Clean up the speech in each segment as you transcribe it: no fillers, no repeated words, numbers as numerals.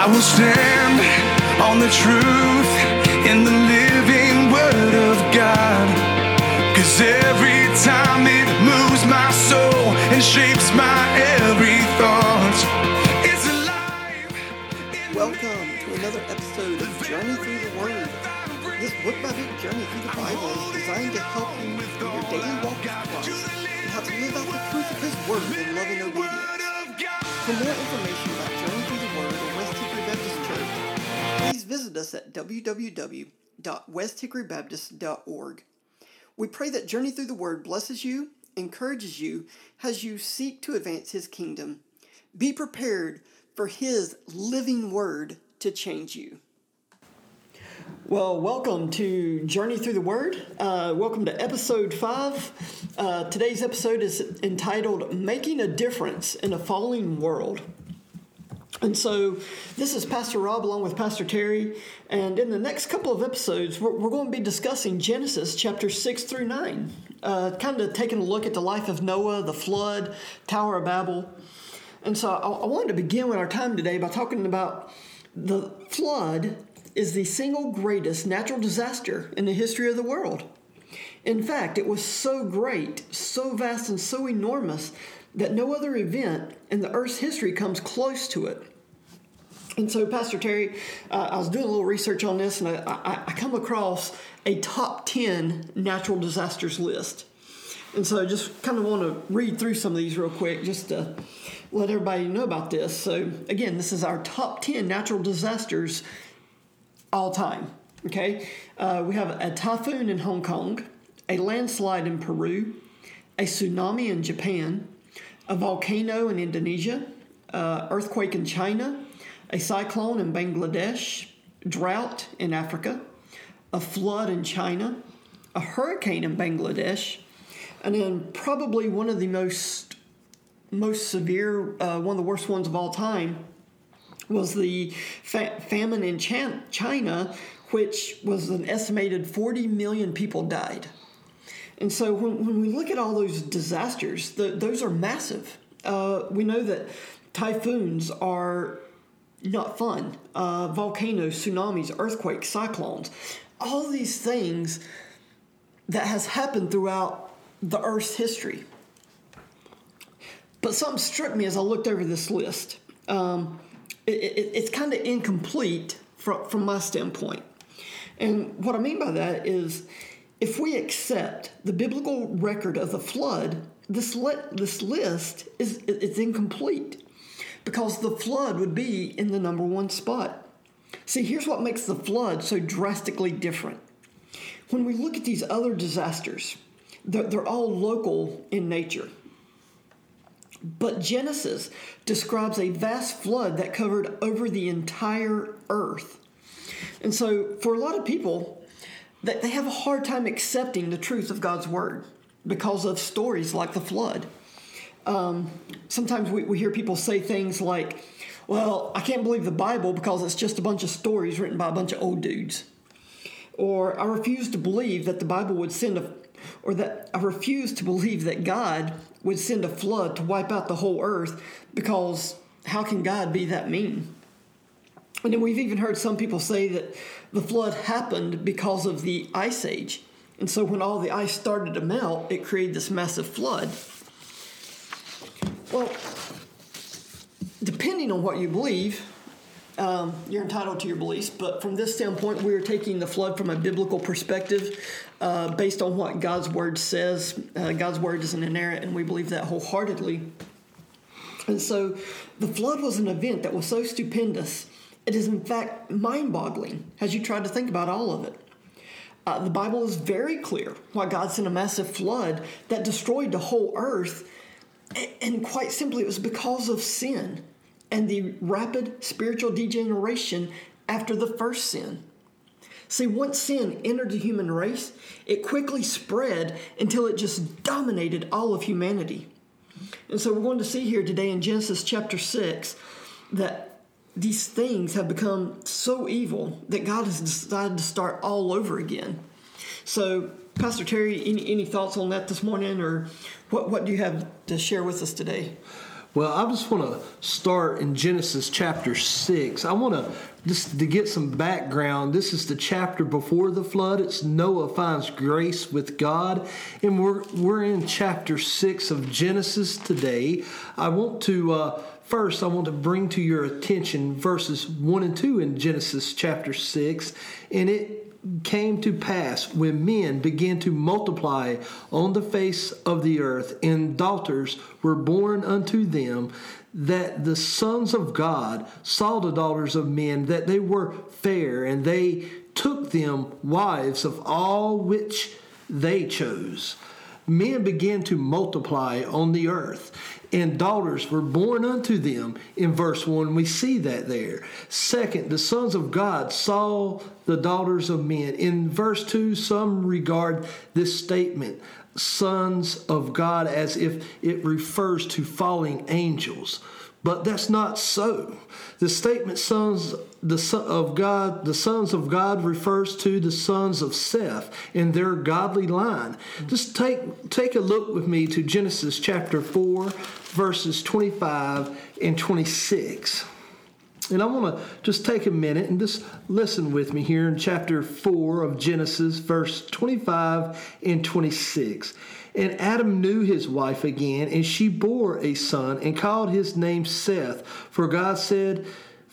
I will stand on the truth in the living word of God, 'cause every time it moves my soul and shapes my every thought, it's alive. Welcome to another episode of Journey Through the Word. This book-by-book journey through the Bible is designed to help you in your daily walk with Christ and how to live out the truth of His Word in love and obedience. For more information about Journey Through the Word or West Hickory Baptist Church, please visit us at www.westhickorybaptist.org. We pray that Journey Through the Word blesses you, encourages you as you seek to advance His kingdom. Be prepared for His living Word to change you. Well, welcome to Journey Through the Word. Welcome to episode 5. Today's episode is entitled Making a Difference in a Falling World. And so this is Pastor Rob along with Pastor Terry. And in the next couple of episodes, we're going to be discussing Genesis chapters 6 through 9. Kind of taking a look at the life of Noah, the flood, Tower of Babel. And so I wanted to begin with our time today by talking about the flood is the single greatest natural disaster in the history of the world. In fact, it was so great, so vast, and so enormous that no other event in the Earth's history comes close to it. And so, Pastor Terry, I was doing a little research on this, and I come across a top 10 natural disasters list. And so I just kind of want to read through some of these real quick just to let everybody know about this. So, again, this is our top 10 natural disasters all time, okay? We have a typhoon in Hong Kong, a landslide in Peru, a tsunami in Japan, a volcano in Indonesia, earthquake in China, a cyclone in Bangladesh, drought in Africa, a flood in China, a hurricane in Bangladesh, and then probably one of the most severe, one of the worst ones of all time, was the famine in China, which was an estimated 40 million people died. And so when we look at all those disasters, those are massive. We know that typhoons are not fun. Volcanoes, tsunamis, earthquakes, cyclones, all these things that has happened throughout the Earth's history. But something struck me as I looked over this list. It's kind of incomplete from my standpoint. And what I mean by that is if we accept the biblical record of the flood, this list is incomplete because the flood would be in the number one spot. See, here's what makes the flood so drastically different. When we look at these other disasters, they're all local in nature. But Genesis describes a vast flood that covered over the entire earth. And so for a lot of people, they have a hard time accepting the truth of God's word because of stories like the flood. Sometimes we hear people say things like, well, I can't believe the Bible because it's just a bunch of stories written by a bunch of old dudes. Or I refuse to believe that the Bible would I refuse to believe that God would send a flood to wipe out the whole earth because how can God be that mean? And then we've even heard some people say that the flood happened because of the Ice Age. And so when all the ice started to melt, it created this massive flood. Well, depending on what you believe, you're entitled to your beliefs, but from this standpoint, we're taking the flood from a biblical perspective based on what God's word says. God's word is inerrant, and we believe that wholeheartedly. And so the flood was an event that was so stupendous, it is in fact mind-boggling as you try to think about all of it. The Bible is very clear why God sent a massive flood that destroyed the whole earth, and quite simply, it was because of sin and the rapid spiritual degeneration after the first sin. See, once sin entered the human race, it quickly spread until it just dominated all of humanity. And so we're going to see here today in Genesis chapter 6 that these things have become so evil that God has decided to start all over again. So, Pastor Terry, any thoughts on that this morning, or what do you have to share with us today? Well, I just want to start in Genesis chapter 6. I want to just to get some background. This is the chapter before the flood. It's Noah finds grace with God, and we're in chapter 6 of Genesis today. I want to first bring to your attention verses 1 and 2 in Genesis chapter 6, and it came to pass when men began to multiply on the face of the earth, and daughters were born unto them, that the sons of God saw the daughters of men, that they were fair, and they took them wives of all which they chose. Men began to multiply on the earth, and daughters were born unto them. In verse 1, we see that there. Second, the sons of God saw the daughters of men. In verse 2, some regard this statement, sons of God, as if it refers to falling angels. But that's not so. The statement sons of God refers to the sons of Seth and their godly line. Just take a look with me to Genesis chapter 4, verses 25 and 26. And I want to just take a minute and just listen with me here in chapter 4 of Genesis, verse 25 and 26. And Adam knew his wife again, and she bore a son, and called his name Seth. For God said,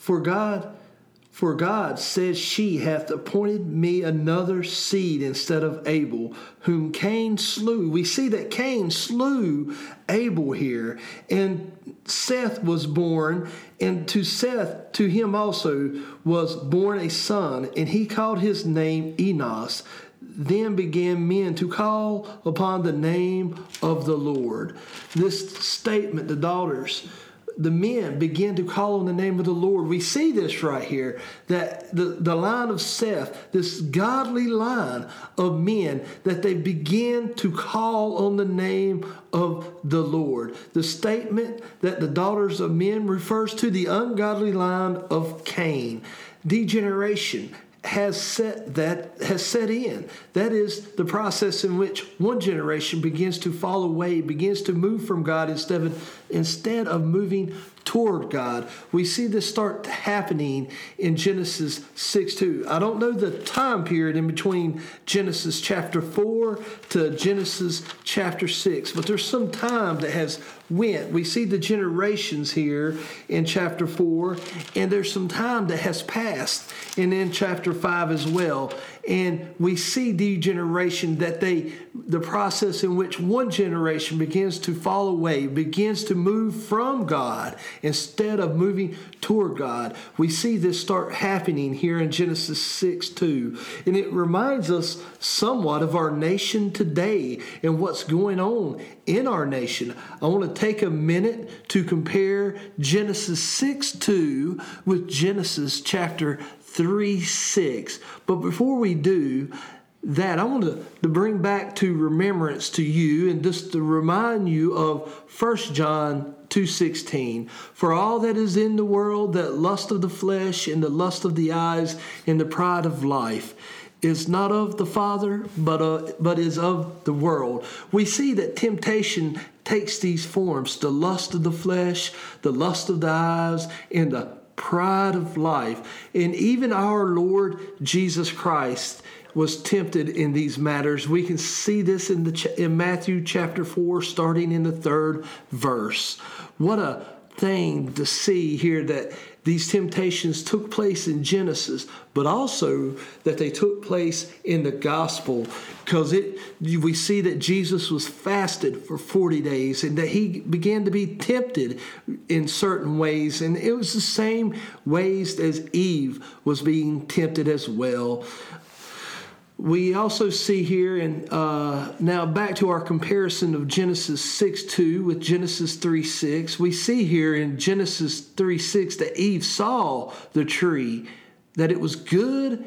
she hath appointed me another seed instead of Abel, whom Cain slew. We see that Cain slew Abel here, and Seth was born, and to him also was born a son, and he called his name Enos. Then began men to call upon the name of the Lord. This statement, the men began to call on the name of the Lord. We see this right here, that the line of Seth, this godly line of men, that they begin to call on the name of the Lord. The statement that the daughters of men refers to the ungodly line of Cain. Degeneration has set in. That is the process in which one generation begins to fall away, begins to move from God instead of moving toward God. We see this start happening in Genesis 6:2. I don't know the time period in between Genesis chapter 4 to Genesis chapter 6, but there's some time that has went. We see the generations here in chapter 4, and there's some time that has passed, and in chapter 5 as well. And we see degeneration, that the process in which one generation begins to fall away, begins to move from God instead of moving toward God. We see this start happening here in Genesis 6:2. And it reminds us somewhat of our nation today and what's going on in our nation. I want to take a minute to compare Genesis 6:2 with Genesis chapter 3:6. But before we do that, I want to bring back to remembrance to you and just to remind you of 1 John 2:16. For all that is in the world, that lust of the flesh and the lust of the eyes and the pride of life, is not of the Father, but is of the world. We see that temptation takes these forms: the lust of the flesh, the lust of the eyes, and the pride of life. And even our Lord Jesus Christ was tempted in these matters. We can see this in Matthew chapter 4, starting in the 3rd verse. What a thing to see here, that these temptations took place in Genesis, but also that they took place in the gospel, because we see that Jesus was fasted for 40 days and that he began to be tempted in certain ways, and it was the same ways as Eve was being tempted as well. We also see here, and now back to our comparison of Genesis 6:2 with Genesis 3:6. We see here in Genesis 3:6 that Eve saw the tree, that it was good.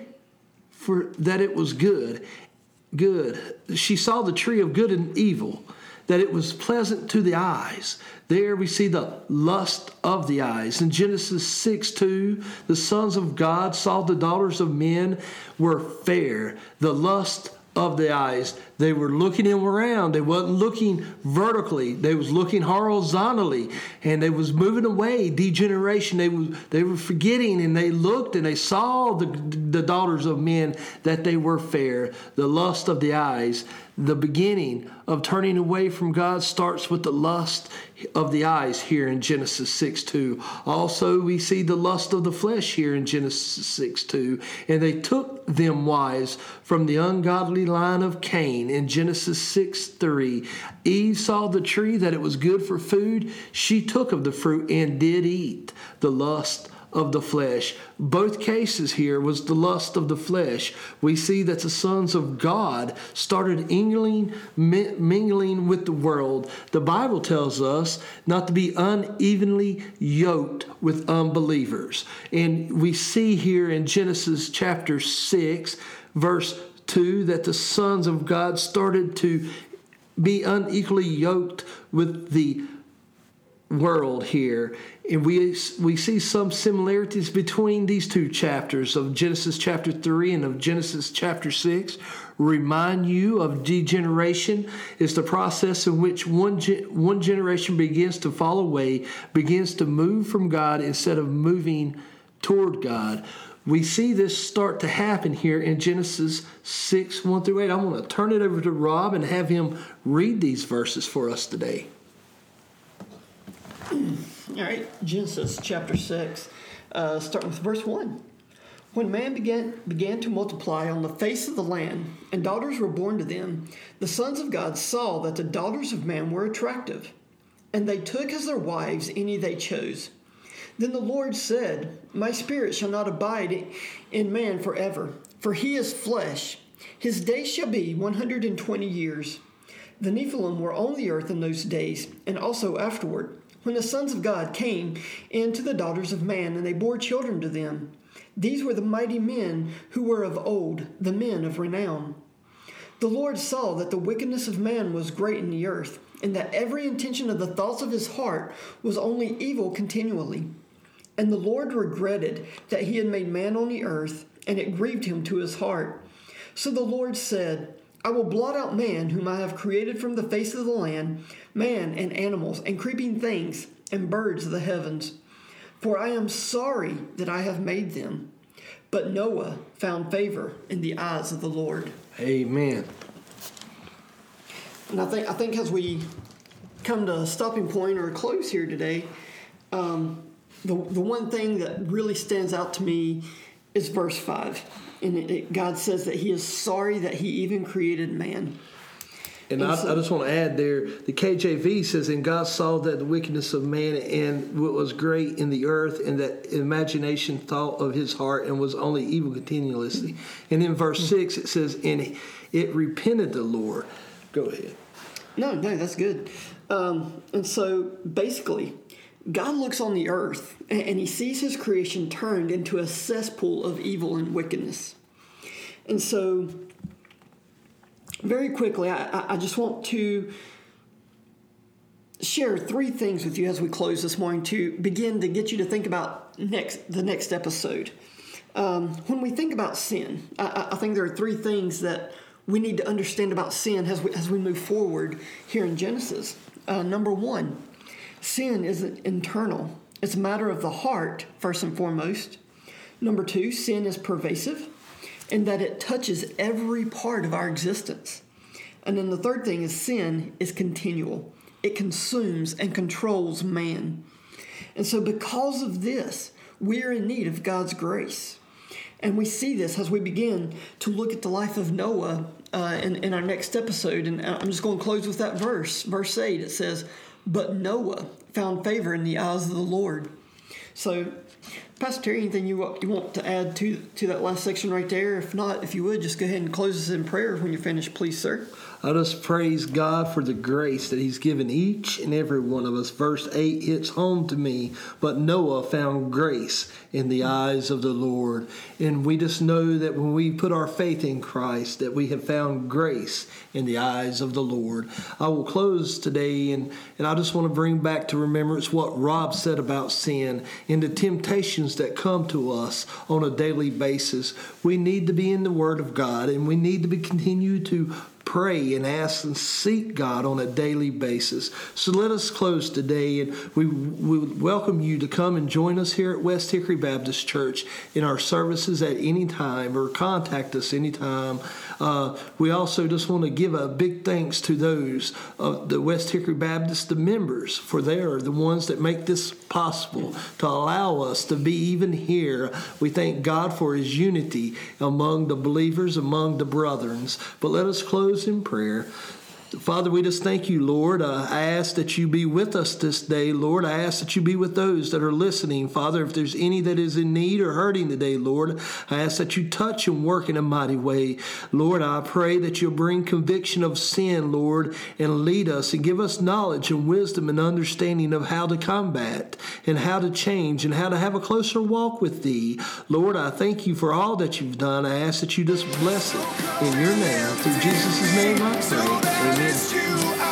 She saw the tree of good and evil, that it was pleasant to the eyes. There we see the lust of the eyes. In Genesis 6:2, the sons of God saw the daughters of men were fair, the lust of the eyes. They were looking around. They wasn't looking vertically. They was looking horizontally, and they was moving away. Degeneration. They were forgetting, and they looked and they saw the daughters of men that they were fair. The lust of the eyes. The beginning of turning away from God starts with the lust of the eyes here in Genesis 6:2. Also, we see the lust of the flesh here in Genesis 6:2. And they took them wives from the ungodly line of Cain in Genesis 6:3. Eve saw the tree that it was good for food. She took of the fruit and did eat. The lust of the flesh. Both cases here was the lust of the flesh. We see that the sons of God started mingling with the world. The Bible tells us not to be unevenly yoked with unbelievers. And we see here in Genesis chapter 6, verse 2, that the sons of God started to be unequally yoked with the world here. And we see some similarities between these two chapters of Genesis chapter 3 and of Genesis chapter 6. Remind you of degeneration is the process in which one generation begins to fall away, begins to move from God instead of moving toward God. We see this start to happen here in Genesis 6, 1 through 8. I'm going to turn it over to Rob and have him read these verses for us today. All right, Genesis chapter 6, starting with verse 1. When man began to multiply on the face of the land, and daughters were born to them, the sons of God saw that the daughters of man were attractive, and they took as their wives any they chose. Then the Lord said, My spirit shall not abide in man forever, for he is flesh. His days shall be 120 years. The Nephilim were on the earth in those days, and also afterward, when the sons of God came in to the daughters of man, and they bore children to them. These were the mighty men who were of old, the men of renown. The Lord saw that the wickedness of man was great in the earth, and that every intention of the thoughts of his heart was only evil continually. And the Lord regretted that he had made man on the earth, and it grieved him to his heart. So the Lord said, I will blot out man whom I have created from the face of the land, man and animals and creeping things and birds of the heavens. For I am sorry that I have made them. But Noah found favor in the eyes of the Lord. Amen. And I think as we come to a stopping point or a close here today, the one thing that really stands out to me is verse 5. And God says that he is sorry that he even created man. And I just want to add there, the KJV says, and God saw that the wickedness of man and what was great in the earth, and that imagination thought of his heart and was only evil continuously. And in verse 6 it says, and it repented the Lord. Go ahead. No, that's good. And so basically, God looks on the earth and he sees his creation turned into a cesspool of evil and wickedness. And so, very quickly, I just want to share 3 things with you as we close this morning to begin to get you to think about the next episode. When we think about sin, I think there are 3 things that we need to understand about sin as we move forward here in Genesis. Number 1, sin isn't internal. It's a matter of the heart, first and foremost. Number 2, sin is pervasive in that it touches every part of our existence. And then the third thing is sin is continual. It consumes and controls man. And so because of this, we are in need of God's grace. And we see this as we begin to look at the life of Noah in our next episode. And I'm just going to close with that verse. Verse 8, it says, but Noah found favor in the eyes of the Lord. So, Pastor Terry, anything you want to add to that last section right there? If not, if you would, just go ahead and close us in prayer when you're finished, please, sir. I just praise God for the grace that he's given each and every one of us. Verse 8 hits home to me. But Noah found grace in the eyes of the Lord. And we just know that when we put our faith in Christ, that we have found grace in the eyes of the Lord. I will close today, and I just want to bring back to remembrance what Rob said about sin and the temptations that come to us on a daily basis. We need to be in the Word of God, and we need to continue to pray and ask and seek God on a daily basis. So let us close today, and we welcome you to come and join us here at West Hickory Baptist Church in our services at any time, or contact us anytime. We also just want to give a big thanks to those of the West Hickory Baptist, the members, for they are the ones that make this possible, to allow us to be even here. We thank God for his unity among the believers, among the brethren. But let us close in prayer. Father, we just thank you, Lord. I ask that you be with us this day, Lord. I ask that you be with those that are listening. Father, if there's any that is in need or hurting today, Lord, I ask that you touch and work in a mighty way. Lord, I pray that you'll bring conviction of sin, Lord, and lead us and give us knowledge and wisdom and understanding of how to combat and how to change and how to have a closer walk with thee. Lord, I thank you for all that you've done. I ask that you just bless it in your name. Through Jesus' name I pray. Amen.